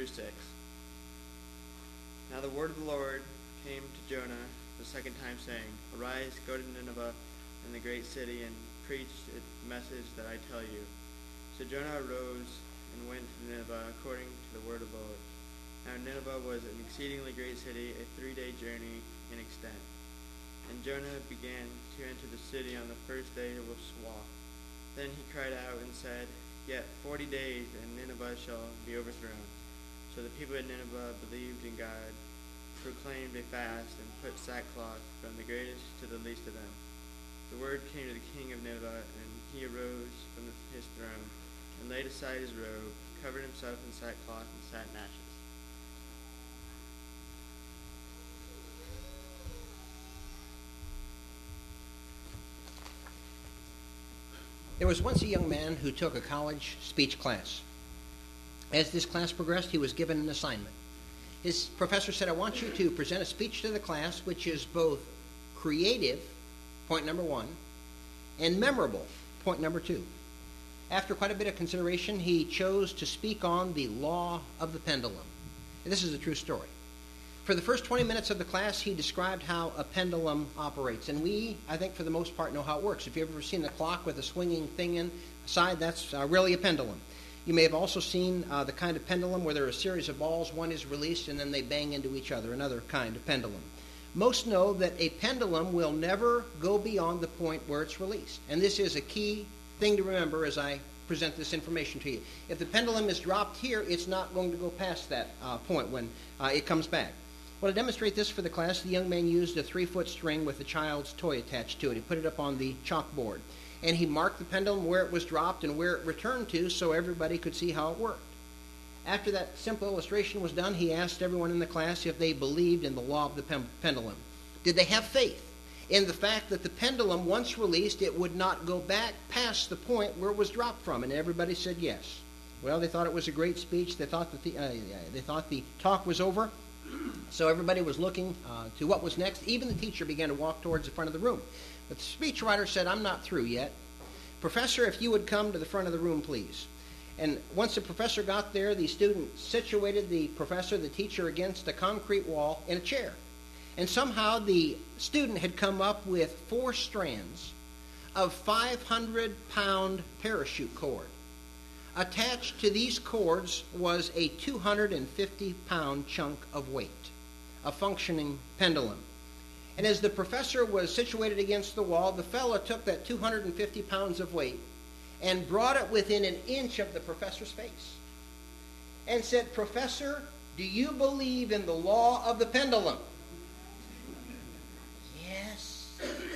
through 6. Now the word of the Lord came to Jonah the second time, saying, Arise, go to Nineveh, and the great city, and preach the message that I tell you. So Jonah arose and went to Nineveh according to the word of the Lord. Now Nineveh was an exceedingly great city, a 3-day journey in extent. And Jonah began to enter the city on the first day with swath. Then he cried out and said, Yet 40 days, and Nineveh shall be overthrown. So the people of Nineveh believed in God, proclaimed a fast, and put sackcloth from the greatest to the least of them. The word came to the king of Nineveh, and he arose from his throne, and laid aside his robe, covered himself in sackcloth, and sat in ashes. There was once a young man who took a college speech class. As this class progressed, he was given an assignment. His professor said, I want you to present a speech to the class which is both creative, point number 1, and memorable, point number 2. After quite a bit of consideration, he chose to speak on the law of the pendulum. And this is a true story. For the first 20 minutes of the class, he described how a pendulum operates. And we, I think, for the most part, know how it works. If you've ever seen a clock with a swinging thing inside, that's really a pendulum. You may have also seen the kind of pendulum where there are a series of balls. One is released, and then they bang into each other, another kind of pendulum. Most know that a pendulum will never go beyond the point where it's released. And this is a key thing to remember as I present this information to you. If the pendulum is dropped here, it's not going to go past that point when it comes back. Well, to demonstrate this for the class, the young man used a 3-foot string with a child's toy attached to it. He put it up on the chalkboard. And he marked the pendulum where it was dropped and where it returned to so everybody could see how it worked. After that simple illustration was done, he asked everyone in the class if they believed in the law of the pendulum. Did they have faith in the fact that the pendulum, once released, it would not go back past the point where it was dropped from? And everybody said yes. Well, they thought it was a great speech. They thought that the talk was over. So everybody was looking to what was next. Even the teacher began to walk towards the front of the room. But the speechwriter said, I'm not through yet. Professor, if you would come to the front of the room, please. And once the professor got there, the student situated the professor, the teacher, against a concrete wall in a chair. And somehow the student had come up with 4 strands of 500-pound parachute cord. Attached to these cords was a 250-pound chunk of weight, a functioning pendulum. And as the professor was situated against the wall, the fellow took that 250 pounds of weight and brought it within an inch of the professor's face and said, Professor, do you believe in the law of the pendulum? Yes.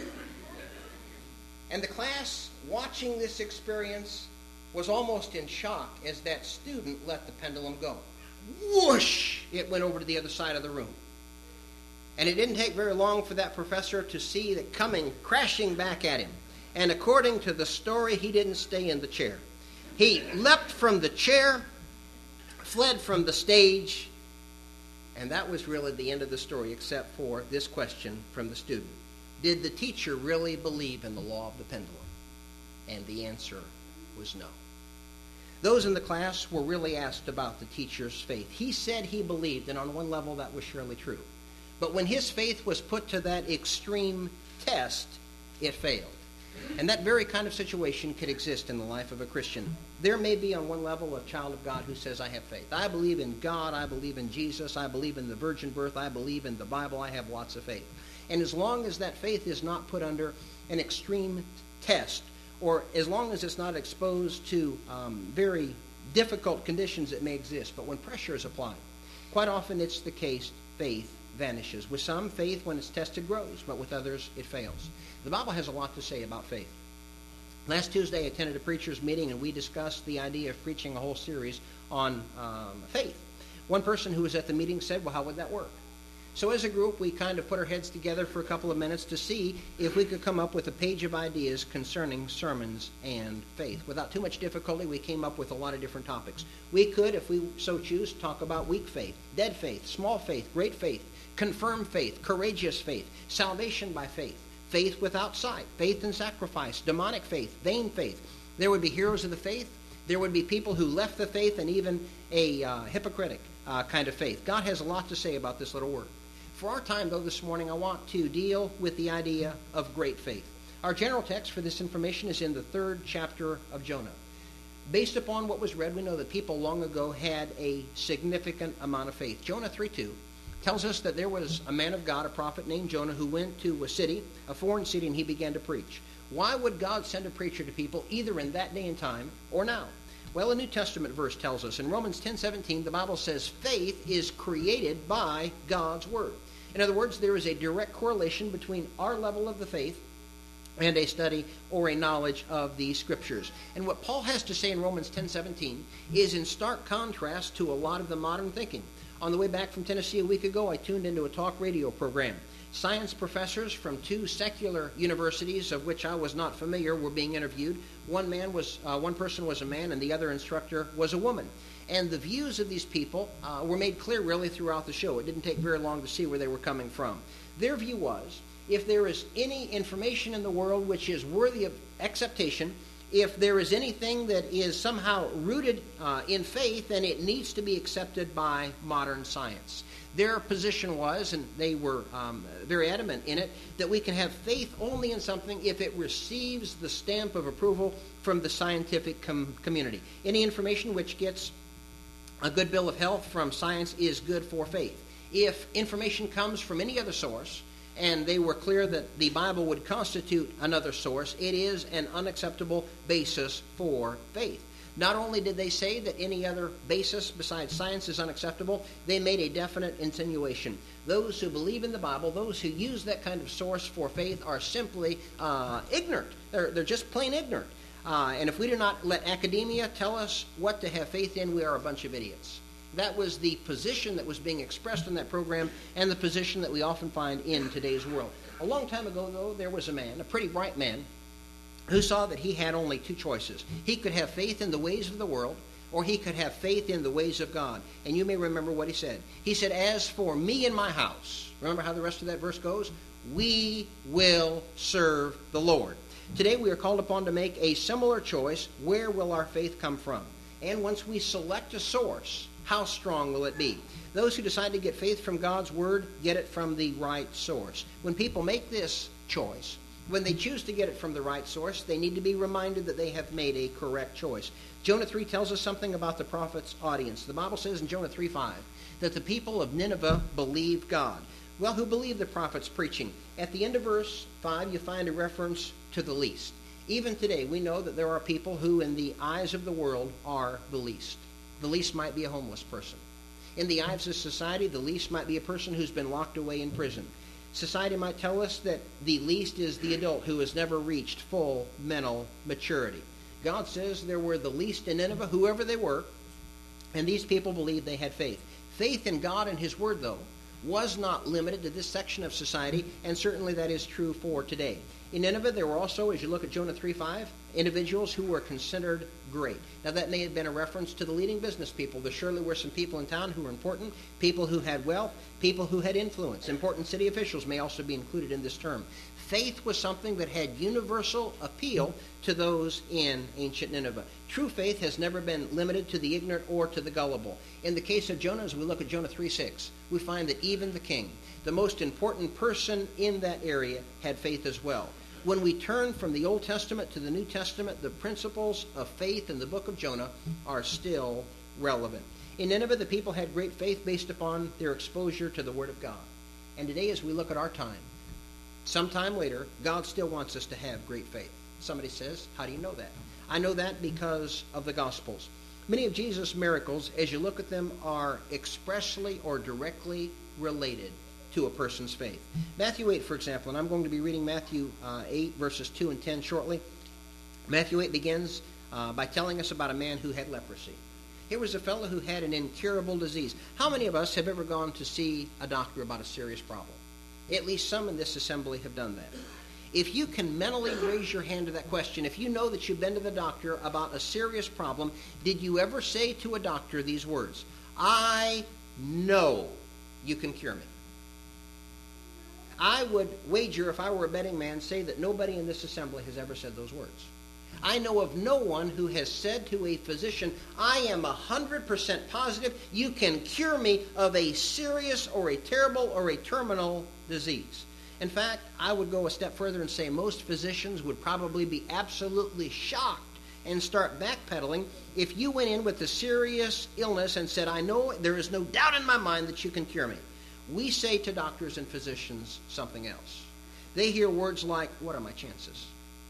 And the class, watching this experience, was almost in shock as that student let the pendulum go. Whoosh! It went over to the other side of the room. And it didn't take very long for that professor to see it coming crashing back at him. And according to the story, he didn't stay in the chair. He leapt from the chair, fled from the stage, and that was really the end of the story, except for this question from the student. Did the teacher really believe in the law of the pendulum? And the answer was no. Those in the class were really asked about the teacher's faith. He said he believed, and on one level that was surely true. But when his faith was put to that extreme test, it failed. And that very kind of situation could exist in the life of a Christian. There may be on one level a child of God who says, I have faith. I believe in God. I believe in Jesus. I believe in the virgin birth. I believe in the Bible. I have lots of faith. And as long as that faith is not put under an extreme test, or as long as it's not exposed to very difficult conditions that may exist, but when pressure is applied, quite often it's the case, faith vanishes. With some, faith, when it's tested, grows, but with others, it fails. The Bible has a lot to say about faith. Last Tuesday, I attended a preacher's meeting, and we discussed the idea of preaching a whole series on faith. One person who was at the meeting said, well, how would that work? So as a group, we kind of put our heads together for a couple of minutes to see if we could come up with a page of ideas concerning sermons and faith. Without too much difficulty, we came up with a lot of different topics. We could, if we so choose, talk about weak faith, dead faith, small faith, great faith, confirmed faith, courageous faith, salvation by faith, faith without sight, faith and sacrifice, demonic faith, vain faith. There would be heroes of the faith. There would be people who left the faith, and even a hypocritic kind of faith. God has a lot to say about this little word. For our time, though, this morning, I want to deal with the idea of great faith. Our general text for this information is in the 3rd chapter of Jonah. Based upon what was read, we know that people long ago had a significant amount of faith. Jonah 3:2 tells us that there was a man of God, a prophet named Jonah, who went to a city, a foreign city, and he began to preach. Why would God send a preacher to people either in that day and time or now? Well, a New Testament verse tells us in Romans 10:17, the Bible says faith is created by God's word. In other words, there is a direct correlation between our level of the faith and a study or a knowledge of the Scriptures. And what Paul has to say in Romans 10:17 is in stark contrast to a lot of the modern thinking. On the way back from Tennessee a week ago, I tuned into a talk radio program. Science professors from 2 secular universities, of which I was not familiar, were being interviewed. One person was a man, and the other instructor was a woman. And the views of these people were made clear really throughout the show. It didn't take very long to see where they were coming from. Their view was, if there is any information in the world which is worthy of acceptation, if there is anything that is somehow rooted in faith, then it needs to be accepted by modern science. Their position was, and they were very adamant in it, that we can have faith only in something if it receives the stamp of approval from the scientific community. Any information which gets a good bill of health from science is good for faith. If information comes from any other source, and they were clear that the Bible would constitute another source, it is an unacceptable basis for faith. Not only did they say that any other basis besides science is unacceptable, they made a definite insinuation. Those who believe in the Bible, those who use that kind of source for faith, are simply ignorant. They're just plain ignorant. And if we do not let academia tell us what to have faith in, we are a bunch of idiots. That was the position that was being expressed in that program, and the position that we often find in today's world. A long time ago, though, there was a man, a pretty bright man, who saw that he had only 2 choices. He could have faith in the ways of the world, or he could have faith in the ways of God. And you may remember what he said. He said, "As for me and my house," remember how the rest of that verse goes? "We will serve the Lord." Today we are called upon to make a similar choice. Where will our faith come from? And once we select a source, how strong will it be? Those who decide to get faith from God's Word get it from the right source. When people make this choice, when they choose to get it from the right source, they need to be reminded that they have made a correct choice. Jonah 3 tells us something about the prophet's audience. The Bible says in Jonah 3:5 that the people of Nineveh believed God. Well, who believed the prophet's preaching? At the end of verse 5, you find a reference to the least. Even today, we know that there are people who, in the eyes of the world, are the least. The least might be a homeless person. In the eyes of society, the least might be a person who's been locked away in prison. Society might tell us that the least is the adult who has never reached full mental maturity. God says there were the least in Nineveh, whoever they were, and these people believed they had faith. Faith in God and His Word, though, was not limited to this section of society, and certainly that is true for today. In Nineveh, there were also, as you look at Jonah 3:5, individuals who were considered great. Now, that may have been a reference to the leading business people. There surely were some people in town who were important, people who had wealth, people who had influence. Important city officials may also be included in this term. Faith was something that had universal appeal to those in ancient Nineveh. True faith has never been limited to the ignorant or to the gullible. In the case of Jonah, as we look at Jonah 3:6, we find that even the king, the most important person in that area, had faith as well. When we turn from the Old Testament to the New Testament, the principles of faith in the book of Jonah are still relevant. In Nineveh, the people had great faith based upon their exposure to the Word of God. And today, as we look at our time, sometime later, God still wants us to have great faith. Somebody says, how do you know that? I know that because of the Gospels. Many of Jesus' miracles, as you look at them, are expressly or directly related to a person's faith. Matthew 8, for example, and I'm going to be reading Matthew 8, verses 2 and 10 shortly. Matthew 8 begins by telling us about a man who had leprosy. Here was a fellow who had an incurable disease. How many of us have ever gone to see a doctor about a serious problem? At least some in this assembly have done that. If you can mentally raise your hand to that question, if you know that you've been to the doctor about a serious problem, did you ever say to a doctor these words, "I know you can cure me"? I would wager, if I were a betting man, say that nobody in this assembly has ever said those words. I know of no one who has said to a physician, I am 100% positive you can cure me of a serious or a terrible or a terminal disease. In fact, I would go a step further and say most physicians would probably be absolutely shocked and start backpedaling if you went in with a serious illness and said, I know there is no doubt in my mind that you can cure me. We say to doctors and physicians something else. They hear words like, what are my chances?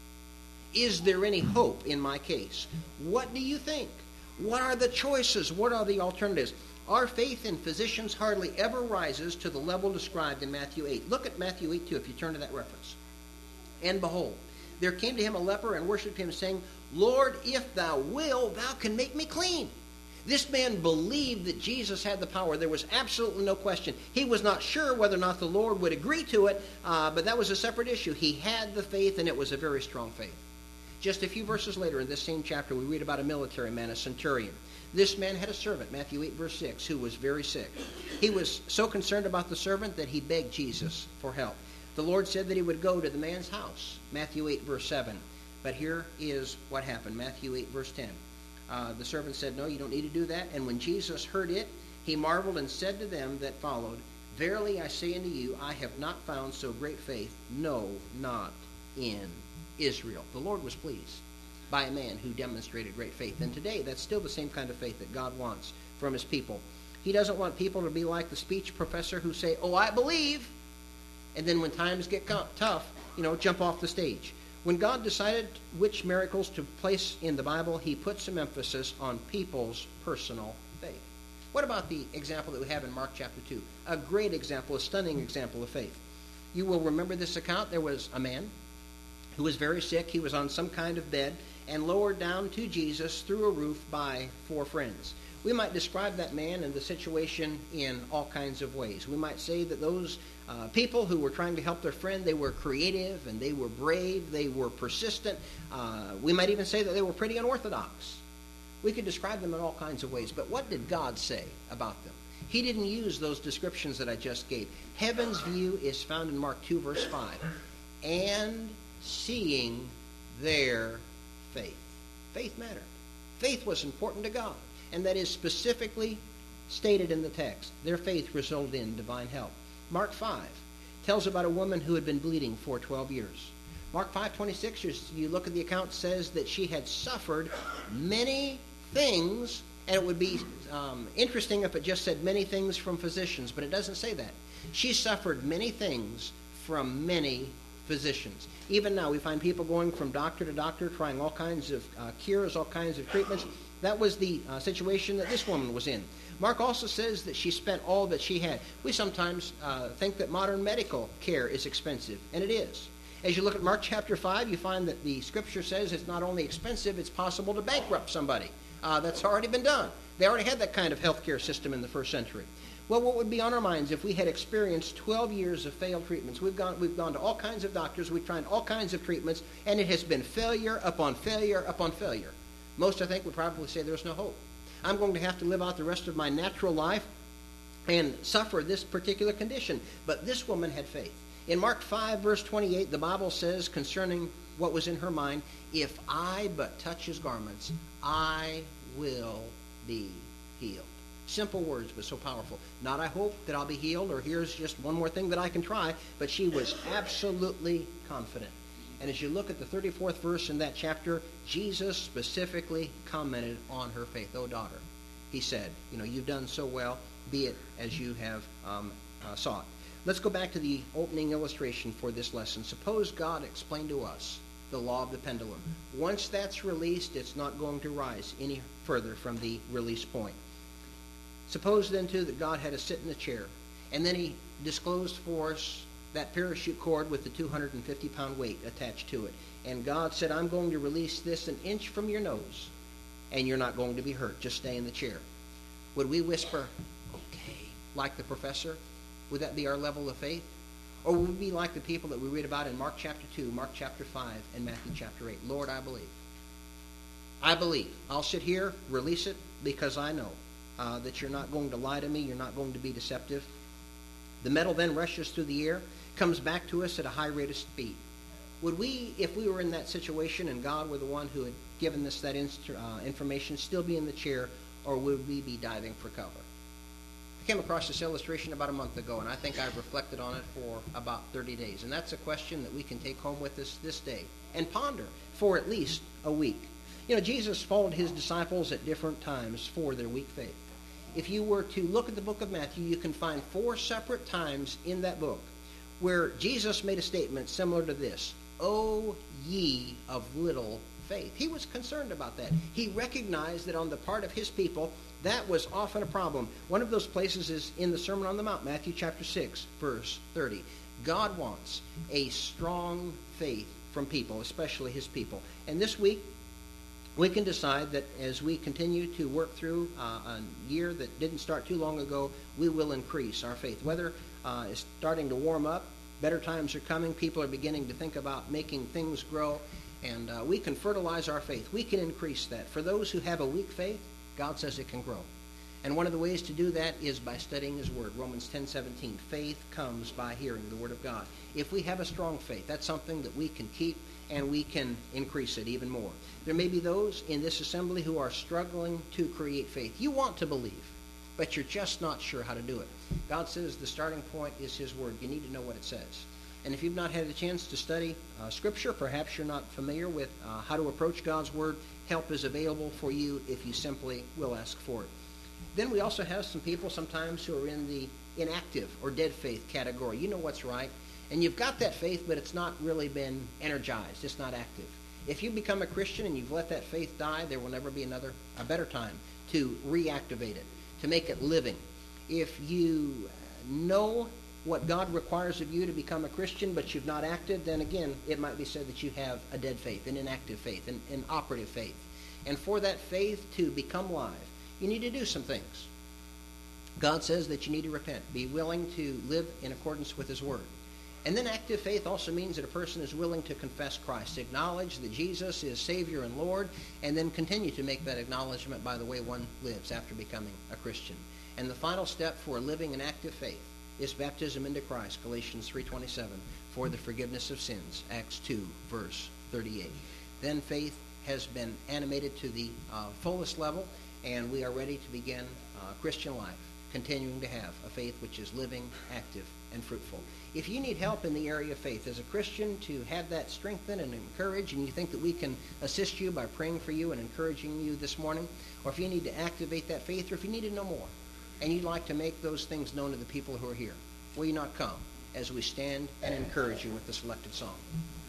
Is there any hope in my case? What do you think? What are the choices? What are the alternatives? Our faith in physicians hardly ever rises to the level described in Matthew 8. Look at Matthew 8 too, if you turn to that reference. And behold, there came to him a leper and worshipped him, saying, Lord, if thou will, thou can make me clean. This man believed that Jesus had the power. There was absolutely no question. He was not sure whether or not the Lord would agree to it, but that was a separate issue. He had the faith, and it was a very strong faith. Just a few verses later in this same chapter, we read about a military man, a centurion. This man had a servant, Matthew 8, verse 6, who was very sick. He was so concerned about the servant that he begged Jesus for help. The Lord said that he would go to the man's house, Matthew 8, verse 7. But here is what happened, Matthew 8, verse 10. The servant said, no, you don't need to do that. And when Jesus heard it, he marveled and said to them that followed, Verily I say unto you, I have not found so great faith, no, not in Israel. The Lord was pleased by a man who demonstrated great faith. And today, that's still the same kind of faith that God wants from his people. He doesn't want people to be like the speech professor who say, oh, I believe, and then when times get tough, jump off the stage. When God decided which miracles to place in the Bible, he put some emphasis on people's personal faith. What about the example that we have in Mark chapter 2? A great example, a stunning example of faith. You will remember this account. There was a man who was very sick. He was on some kind of bed and lowered down to Jesus through a roof by 4 friends. We might describe that man and the situation in all kinds of ways. We might say that those people who were trying to help their friend, they were creative and they were brave, they were persistent. We might even say that they were pretty unorthodox. We could describe them in all kinds of ways. But what did God say about them? He didn't use those descriptions that I just gave. Heaven's view is found in Mark 2, verse 5. And seeing their faith. Faith mattered. Faith was important to God. And that is specifically stated in the text. Their faith resulted in divine help. Mark 5 tells about a woman who had been bleeding for 12 years. Mark 5:26, you look at the account, says that she had suffered many things, and it would be interesting if it just said many things from physicians, but it doesn't say that. She suffered many things from many physicians. Even now, we find people going from doctor to doctor, trying all kinds of cures, all kinds of treatments. That was the situation that this woman was in. Mark also says that she spent all that she had. We sometimes think that modern medical care is expensive, and it is. As you look at Mark chapter 5, you find that the scripture says it's not only expensive, it's possible to bankrupt somebody. That's already been done. They already had that kind of health care system in the first century. Well, what would be on our minds if we had experienced 12 years of failed treatments? We've gone to all kinds of doctors, we've tried all kinds of treatments, and it has been failure upon failure upon failure. Most, I think, would probably say there's no hope. I'm going to have to live out the rest of my natural life and suffer this particular condition. But this woman had faith. In Mark 5, verse 28, the Bible says concerning what was in her mind, if I but touch his garments, I will be healed. Simple words, but so powerful. Not I hope that I'll be healed, or here's just one more thing that I can try, but she was absolutely confident. And as you look at the 34th verse in that chapter, Jesus specifically commented on her faith. Oh, daughter, he said, you've done so well, be it as you have sought. Let's go back to the opening illustration for this lesson. Suppose God explained to us the law of the pendulum. Once that's released, it's not going to rise any further from the release point. Suppose then, too, that God had us sit in a chair, and then he disclosed for us that parachute cord with the 250-pound weight attached to it. And God said, I'm going to release this an inch from your nose, and you're not going to be hurt. Just stay in the chair. Would we whisper, okay, like the professor? Would that be our level of faith? Or would we be like the people that we read about in Mark chapter 2, Mark chapter 5, and Matthew chapter 8? Lord, I believe. I believe. I'll sit here, release it, because I know that you're not going to lie to me. You're not going to be deceptive. The metal then rushes through the air, comes back to us at a high rate of speed. would we, if we were in that situation and God were the one who had given us that information, still be in the chair, or would we be diving for cover? I came across this illustration about a month ago, and I think I've reflected on it for about 30 days. And that's a question that we can take home with us this day and ponder for at least a week. You know, Jesus followed his disciples at different times for their weak faith. If you were to look at the book of Matthew, you can find 4 separate times in that book where Jesus made a statement similar to this: "O ye of little faith." He was concerned about that. He recognized that on the part of his people, that was often a problem. One of those places is in the Sermon on the Mount, Matthew chapter 6, verse 30. God wants a strong faith from people, especially his people. And this week, we can decide that as we continue to work through a year that didn't start too long ago, we will increase our faith. Weather is starting to warm up. Better times are coming. People are beginning to think about making things grow. And we can fertilize our faith. We can increase that. For those who have a weak faith, God says it can grow. And one of the ways to do that is by studying his word. Romans 10:17. Faith comes by hearing the word of God. If we have a strong faith, that's something that we can keep, and we can increase it even more. There may be those in this assembly who are struggling to create faith. You want to believe, but you're just not sure how to do it. God says the starting point is his word. You need to know what it says. And if you've not had a chance to study Scripture, perhaps you're not familiar with how to approach God's word, help is available for you if you simply will ask for it. Then we also have some people sometimes who are in the inactive or dead faith category. You know what's right, and you've got that faith, but it's not really been energized. It's not active. If you become a Christian and you've let that faith die, there will never be a better time to reactivate it, to make it living. If you know what God requires of you to become a Christian, but you've not acted, then again, it might be said that you have a dead faith, an inactive faith, an operative faith. And for that faith to become live, you need to do some things. God says that you need to repent, be willing to live in accordance with his word. And then active faith also means that a person is willing to confess Christ, acknowledge that Jesus is Savior and Lord, and then continue to make that acknowledgement by the way one lives after becoming a Christian. And the final step for living an active faith is baptism into Christ, Galatians 3:27, for the forgiveness of sins, Acts 2, verse 38. Then faith has been animated to the fullest level, and we are ready to begin Christian life, continuing to have a faith which is living, active, and fruitful. If you need help in the area of faith as a Christian to have that strengthened and encouraged, and you think that we can assist you by praying for you and encouraging you this morning, or if you need to activate that faith, or if you need to know more, and you'd like to make those things known to the people who are here, will you not come as we stand and encourage you with the selected song?